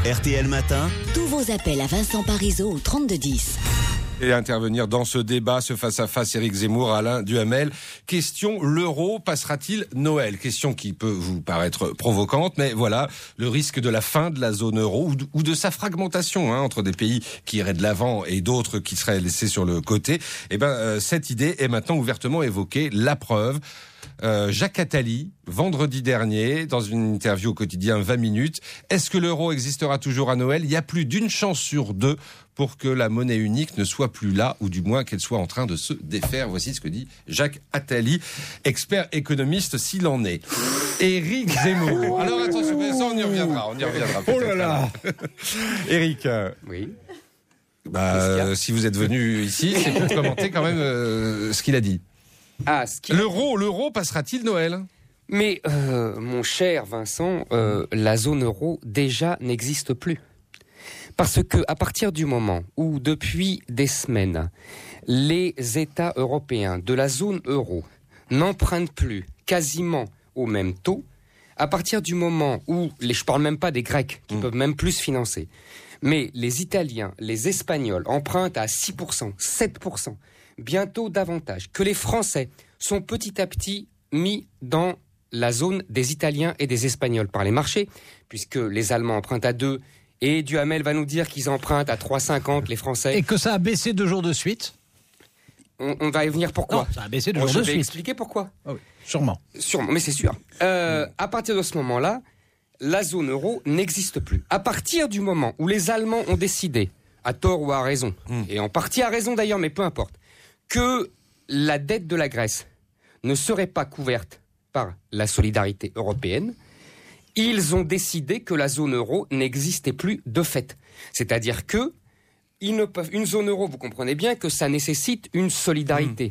RTL Matin. Tous vos appels à Vincent Parisot au 3210. Et intervenir dans ce débat, ce face-à-face, Éric Zemmour, Alain Duhamel. Question, l'euro passera-t-il Noël? Question qui peut vous paraître provocante, mais voilà, le risque de la fin de la zone euro ou de sa fragmentation entre des pays qui iraient de l'avant et d'autres qui seraient laissés sur le côté. Cette idée est maintenant ouvertement évoquée. La preuve, Jacques Attali, vendredi dernier, dans une interview au quotidien 20 minutes. Est-ce que l'euro existera toujours à Noël? Il y a plus d'une chance sur deux pour que la monnaie unique ne soit plus là, ou du moins qu'elle soit en train de se défaire. Voici ce que dit Jacques Attali, expert économiste s'il en est. Éric Zemmour. Alors attention, ça on y reviendra. Oh là là. Éric. Oui. Si vous êtes venu ici, c'est pour commenter quand même ce qu'il a dit. L'euro passera-t-il Noël? Mais mon cher Vincent, la zone euro déjà n'existe plus. Parce que à partir du moment où depuis des semaines, les États européens de la zone euro n'empruntent plus quasiment au même taux, à partir du moment où, je parle même pas des Grecs qui peuvent même plus financer, mais les Italiens, les Espagnols empruntent à 6%, 7%, bientôt davantage, que les Français sont petit à petit mis dans la zone des Italiens et des Espagnols par les marchés, puisque les Allemands empruntent à 2, et Duhamel va nous dire qu'ils empruntent à 3,50 les Français. Et que ça a baissé 2 jours de suite. On va y venir pourquoi. Non, ça a baissé 2 jours de suite. Je vais expliquer pourquoi. Oh oui, sûrement, mais c'est sûr. À partir de ce moment-là, la zone euro n'existe plus. À partir du moment où les Allemands ont décidé, à tort ou à raison, et en partie à raison d'ailleurs, mais peu importe, que la dette de la Grèce ne serait pas couverte par la solidarité européenne, ils ont décidé que la zone euro n'existait plus de fait. C'est-à-dire que une zone euro, vous comprenez bien que ça nécessite une solidarité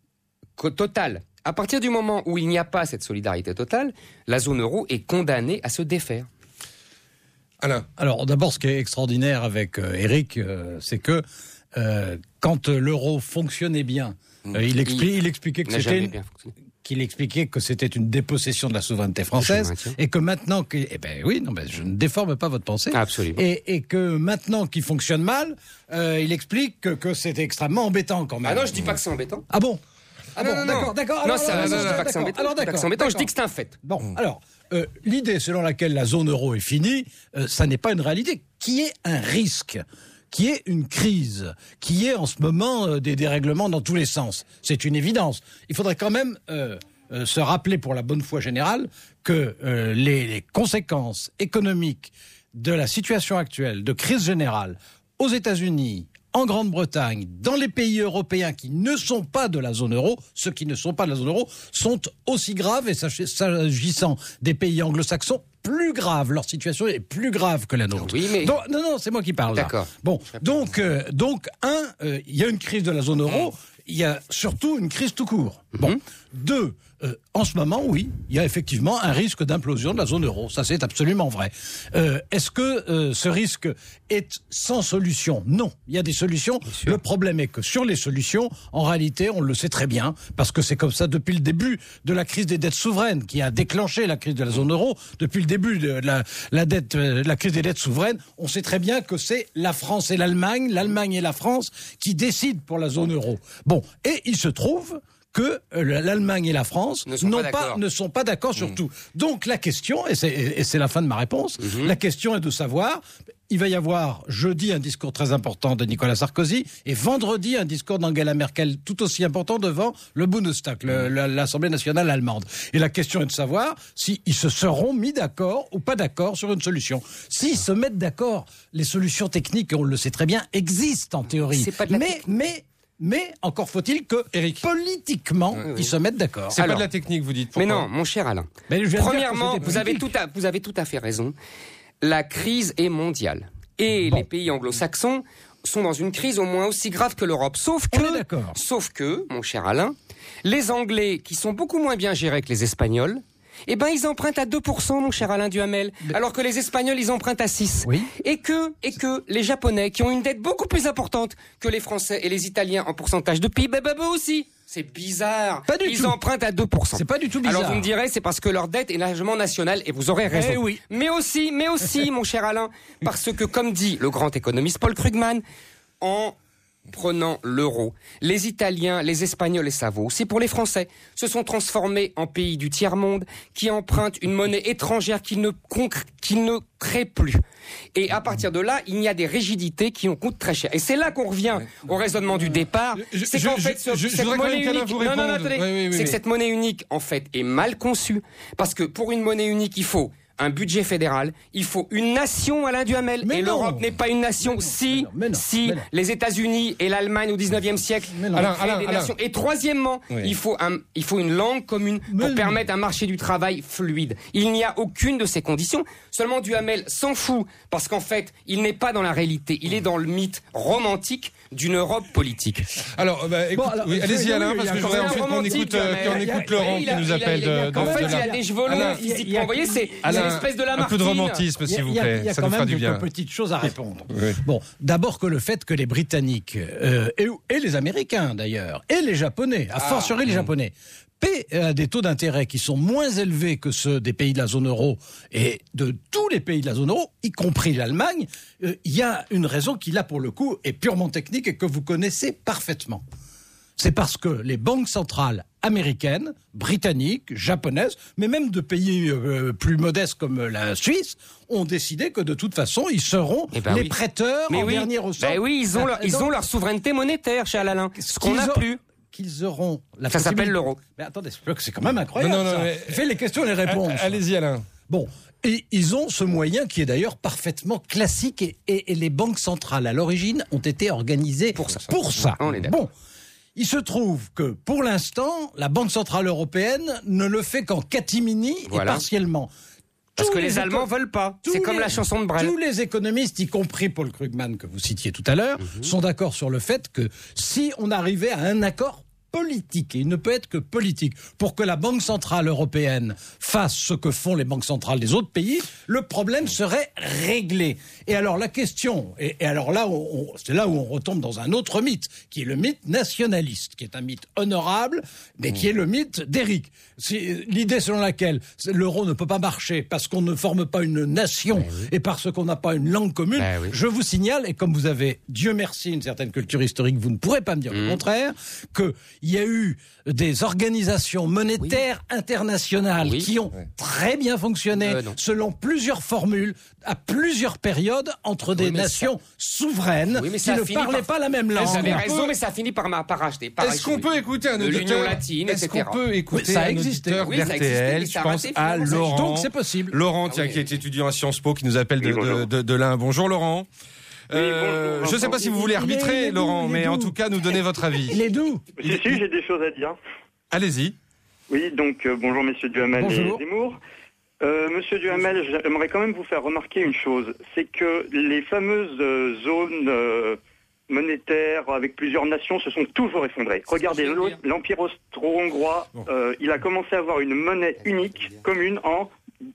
totale. À partir du moment où il n'y a pas cette solidarité totale, la zone euro est condamnée à se défaire. Alain. Alors d'abord, ce qui est extraordinaire avec Éric, c'est que quand l'euro fonctionnait bien, il expliquait que c'était qu'il expliquait que c'était une dépossession de la souveraineté française et que maintenant je ne déforme pas votre pensée. Absolument. Et que maintenant qu'il fonctionne mal, il explique que c'est extrêmement embêtant quand même. Ah non, je dis pas que c'est embêtant. Ah bon? Non. D'accord. Non, je dis pas que c'est embêtant. Je dis que c'est un fait. Bon, alors, l'idée selon laquelle la zone euro est finie, ça n'est pas une réalité. Qui est un risque, qui est une crise, qui est en ce moment des dérèglements dans tous les sens. C'est une évidence. Il faudrait quand même se rappeler pour la bonne foi générale que les conséquences économiques de la situation actuelle, de crise générale, aux États-Unis, en Grande-Bretagne, dans les pays européens qui ne sont pas de la zone euro, ceux qui ne sont pas de la zone euro sont aussi graves, et s'agissant des pays anglo-saxons, plus grave. Leur situation est plus grave que la nôtre. Oui, mais... Non, c'est moi qui parle. D'accord. Là. Bon, donc, il y a une crise de la zone euro, il y a surtout une crise tout court. Bon, 2, en ce moment, oui, il y a effectivement un risque d'implosion de la zone euro. Ça, c'est absolument vrai. Est-ce que ce risque est sans solution? Non, il y a des solutions. Le problème est que sur les solutions, en réalité, on le sait très bien, parce que c'est comme ça depuis le début de la crise des dettes souveraines, qui a déclenché la crise de la zone euro. Depuis le début de la crise des dettes souveraines, on sait très bien que c'est la France et l'Allemagne et la France qui décident pour la zone euro. Bon, et il se trouve que l'Allemagne et la France ne sont pas d'accord sur tout. Donc la question, et c'est la fin de ma réponse, la question est de savoir, il va y avoir jeudi un discours très important de Nicolas Sarkozy et vendredi un discours d'Angela Merkel tout aussi important devant le Bundestag, l'Assemblée nationale allemande. Et la question est de savoir s'ils se seront mis d'accord ou pas d'accord sur une solution. S'ils se mettent d'accord, les solutions techniques, on le sait très bien, existent en théorie. Mais encore faut-il que, politiquement, ils se mettent d'accord. C'est pas de la technique, vous dites. Pourquoi? Mais non, mon cher Alain. Premièrement, vous avez tout à fait raison. La crise est mondiale. Et les pays anglo-saxons sont dans une crise au moins aussi grave que l'Europe. Sauf que, mon cher Alain, les Anglais, qui sont beaucoup moins bien gérés que les Espagnols, ils empruntent à 2%, mon cher Alain Duhamel, alors que les Espagnols, ils empruntent à 6%. Oui. Et que les Japonais, qui ont une dette beaucoup plus importante que les Français et les Italiens en pourcentage de PIB, eux aussi, C'est bizarre. Pas du Ils tout. empruntent à 2%. C'est pas du tout bizarre. Alors vous me direz, c'est parce que leur dette est largement nationale, et vous aurez raison. Eh oui. Mais aussi, mon cher Alain, parce que comme dit le grand économiste Paul Krugman, en prenant l'euro, les Italiens, les Espagnols, et ça vaut aussi pour les Français, se sont transformés en pays du tiers-monde qui empruntent une monnaie étrangère qu'ils ne créent plus. Et à partir de là, il y a des rigidités qui coûtent très cher. Et c'est là qu'on revient au raisonnement du départ. C'est qu'en fait, cette monnaie unique, c'est que cette monnaie unique, en fait, est mal conçue. Parce que pour une monnaie unique, il faut un budget fédéral, il faut une nation, Alain Duhamel, et l'Europe n'est pas une nation. Si les États-Unis et l'Allemagne au 19e siècle créent des nations. Et troisièmement, il faut une langue commune pour permettre un marché du travail fluide. Il n'y a aucune de ces conditions. Seulement Duhamel s'en fout, parce qu'en fait, il n'est pas dans la réalité, il est dans le mythe romantique d'une Europe politique. Alors, allez-y Alain, parce que je voudrais ensuite qu'on écoute Laurent qui nous appelle. En fait, il a des cheveux longs physiquement. Vous voyez, c'est l'espèce de Lamartine. Un peu de romantisme, s'il vous plaît. Ça nous fera du bien. Il y a quand même quelques petites choses à répondre. Bon, d'abord que le fait que les Britanniques, et les Américains d'ailleurs, et les Japonais, a fortiori les Japonais, paient des taux d'intérêt qui sont moins élevés que ceux des pays de la zone euro et de tous les pays de la zone euro, y compris l'Allemagne, il y a une raison qui, là, pour le coup, est purement technique et que vous connaissez parfaitement. C'est parce que les banques centrales américaines, britanniques, japonaises, mais même de pays plus modestes comme la Suisse, ont décidé que de toute façon, ils seront les prêteurs en dernier ressort. Ils ont leur souveraineté monétaire, chez Alain, ce qu'on n'a plus. Qu'ils auront la Ça s'appelle l'euro. Mais attendez, c'est quand même incroyable. Fais les questions et les réponses. Allez-y Alain. Bon, et ils ont ce moyen qui est d'ailleurs parfaitement classique et les banques centrales à l'origine ont été organisées pour ça. On est d'accord. Bon, il se trouve que pour l'instant, la Banque centrale européenne ne le fait qu'en catimini et partiellement. Parce que les Allemands veulent pas. C'est comme la chanson de Brel. Tous les économistes, y compris Paul Krugman que vous citiez tout à l'heure, sont d'accord sur le fait que si on arrivait à un accord politique, et il ne peut être que politique, pour que la Banque centrale européenne fasse ce que font les banques centrales des autres pays, le problème serait réglé. Et alors la question, et alors là, c'est là où on retombe dans un autre mythe, qui est le mythe nationaliste, qui est un mythe honorable, mais qui est le mythe d'Éric. C'est l'idée selon laquelle l'euro ne peut pas marcher parce qu'on ne forme pas une nation et parce qu'on n'a pas une langue commune. Je vous signale, et comme vous avez, Dieu merci, une certaine culture historique, vous ne pourrez pas me dire le contraire, que il y a eu des organisations monétaires internationales qui ont très bien fonctionné selon plusieurs formules, à plusieurs périodes, entre des nations souveraines qui ne parlaient pas la même langue. Vous avez raison, mais ça finit par racheter. Est-ce qu'on peut écouter un auditeur l'Union latine, etc. Est-ce qu'on peut écouter un auditeur d'RTL? Je pense à Laurent. Donc c'est possible. Laurent, qui est étudiant à Sciences Po, qui nous appelle de l'Ain. Bonjour Laurent. Je ne sais pas si vous voulez arbitrer, Laurent, mais en tout cas, nous donner votre avis. Il est doux. Si, j'ai des choses à dire. Allez-y. Oui, donc bonjour messieurs Duhamel et Zemmour. Monsieur Duhamel, j'aimerais quand même vous faire remarquer une chose, c'est que les fameuses zones monétaires avec plusieurs nations se sont toujours effondrées. Regardez, l'Empire austro-hongrois, il a commencé à avoir une monnaie unique, commune, en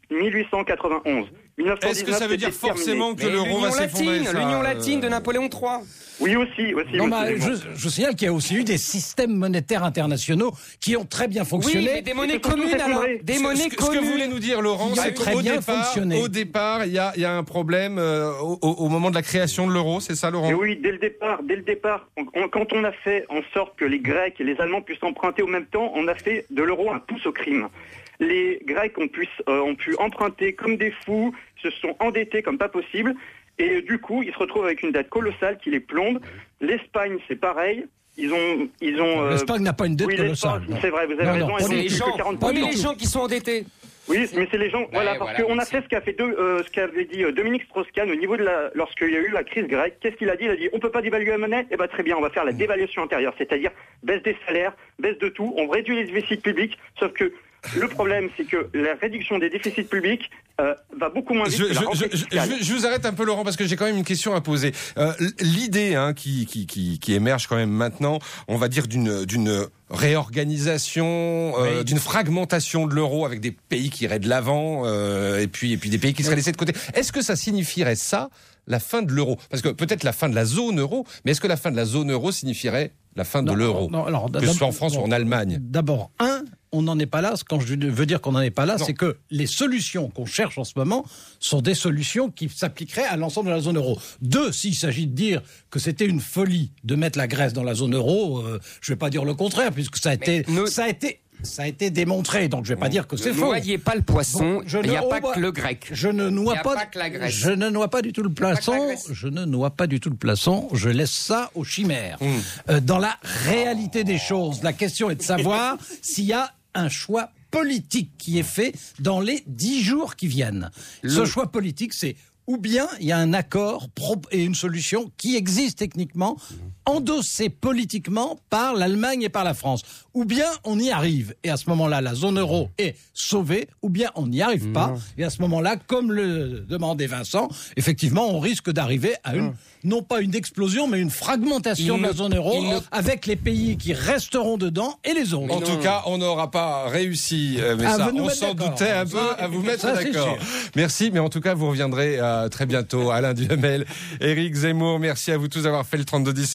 1891. Est-ce que ça veut dire forcément que l'euro va s'effondrer? L'Union latine de Napoléon III. Oui, aussi. Je signale qu'il y a aussi eu des systèmes monétaires internationaux qui ont très bien fonctionné. Oui, mais des monnaies communes, alors. Des monnaies communes. Ce que vous voulez nous dire, Laurent, c'est qu'au départ, il y a un problème au moment de la création de l'euro, c'est ça, Laurent? Et oui, dès le départ, quand on a fait en sorte que les Grecs et les Allemands puissent emprunter au même temps, on a fait de l'euro un pouce au crime. Les Grecs ont pu emprunter comme des fous, se sont endettés comme pas possible, et du coup, ils se retrouvent avec une dette colossale qui les plombe. L'Espagne, c'est pareil. L'Espagne n'a pas une dette colossale. C'est vrai, vous avez raison. C'est les gens qui sont endettés. Oui, mais c'est les gens. Parce qu'on a fait ce qu'avait dit Dominique Strauss-Kahn au niveau lorsqu'il y a eu la crise grecque. Qu'est-ce qu'il a dit? Il a dit on peut pas dévaluer la monnaie. Eh ben très bien, on va faire la dévaluation intérieure, c'est-à-dire baisse des salaires, baisse de tout. On réduit les déficits publics. Sauf que le problème, c'est que la réduction des déficits publics va beaucoup moins vite que la rentrée fiscale. Je vous arrête un peu, Laurent, parce que j'ai quand même une question à poser. L'idée qui émerge quand même maintenant, on va dire d'une réorganisation, d'une fragmentation de l'euro avec des pays qui iraient de l'avant et puis des pays qui seraient laissés de côté. Est-ce que ça signifierait ça, la fin de l'euro? Parce que peut-être la fin de la zone euro, mais est-ce que la fin de la zone euro signifierait la fin de l'euro, que ce soit en France ou en Allemagne. D'abord, on n'en est pas là. Quand je veux dire qu'on n'en est pas là, c'est que les solutions qu'on cherche en ce moment sont des solutions qui s'appliqueraient à l'ensemble de la zone euro. 2, s'il s'agit de dire que c'était une folie de mettre la Grèce dans la zone euro, je ne vais pas dire le contraire, puisque ça a été démontré, donc je ne vais pas dire que c'est faux. Ne noyez pas le poisson, il n'y a pas que le grec. Je ne noie pas la Grèce. Je ne noie pas du tout le poisson. Je ne noie pas du tout le poisson. Je laisse ça aux chimères. Dans la réalité des choses, la question est de savoir s'il y a un choix politique qui est fait dans les 10 jours qui viennent. Ce choix politique, c'est ou bien il y a un accord et une solution qui existe techniquement, endossée politiquement par l'Allemagne et par la France. Ou bien on y arrive, et à ce moment-là, la zone euro est sauvée, ou bien on n'y arrive pas, et à ce moment-là, comme le demandait Vincent, effectivement, on risque d'arriver à non pas une explosion, mais une fragmentation de la zone euro, avec les pays qui resteront dedans et les autres. En tout cas, on n'aura pas réussi, mais ça, on s'en doutait un peu, à vous mettre d'accord. Merci, mais en tout cas, vous reviendrez très bientôt. Alain Duhamel, Éric Zemmour, merci à vous tous d'avoir fait le 32-10.